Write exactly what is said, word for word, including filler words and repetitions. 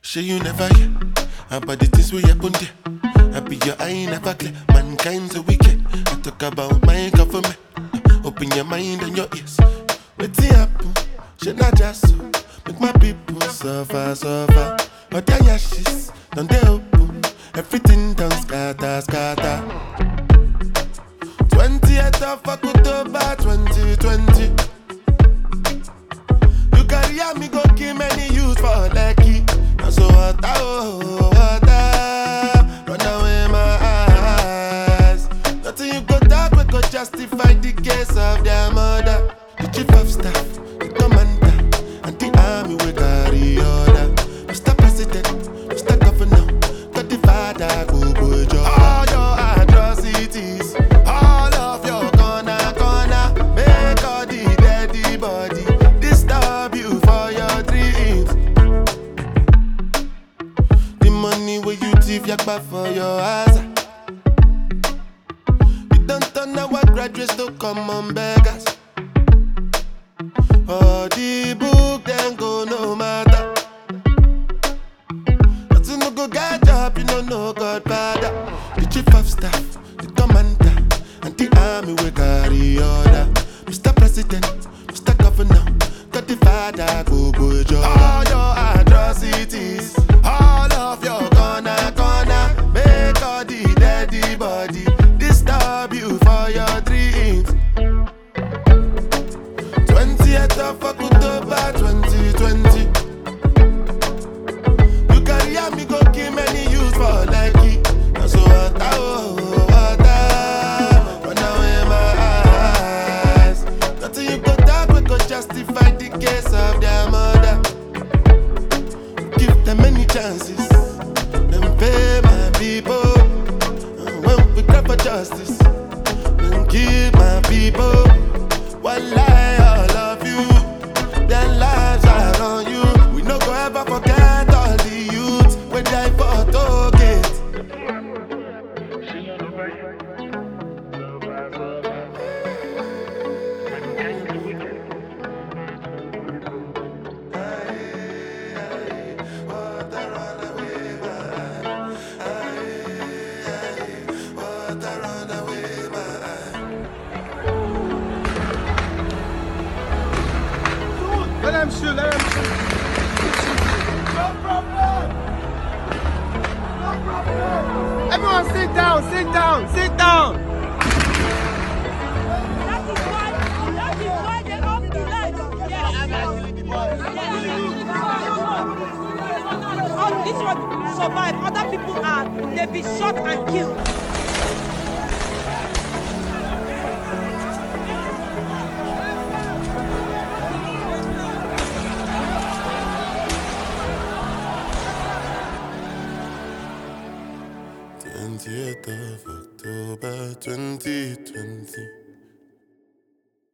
Sure you never hear about the things we happen there. Happy your eye never clear. Mankind's a wicked. I talk about my government. Open your mind and your ears. What's the happen? Should not just so. Make my people suffer, suffer. But their ashes, don't they open? Everything done scatter, scatter. twentieth of October twenty twenty. You carry me go kill many youths for Lekki. Now so what, oh, what, run away my eyes. Nothing you go talk, we go justify the case of their mother. The chief of staff, the commander, and the army we carry order. Mister President, Mister Governor, got the father, go go job. All your atrocities, all of your corner, corner, make all the dead body disturb you for your dreams. The money where you thief yakba for your ass. You don't turn our graduates to common beggars. Oh, the book then go no matter. But you no go get job, you no know Godfather. The chief of staff, the commander, and the army we carry order. Mister President, Mister Governor, got the father, go go job. All your atrocities, all of your corner, corner, make all the dead body disturb you for your dreams. twentieth of October twenty twenty. You carry me go kill many youths for Lekki. Now so what, oh, what, run away my eyes. Nothing you go talk, we go justify the case of their mother. Give them many chances, then pay my people. And when we cry for justice, then give my people. One lie, all of you, their lives are on you. We no go ever forget all the youths when die for Tollgate. Let them shoot, let them shoot. No problem. No problem. Everyone sit down, sit down, sit down. That is why, that is why they off the lights. Yes. All this one survive. Other people are, they be shot and killed. twentieth of October twenty twenty.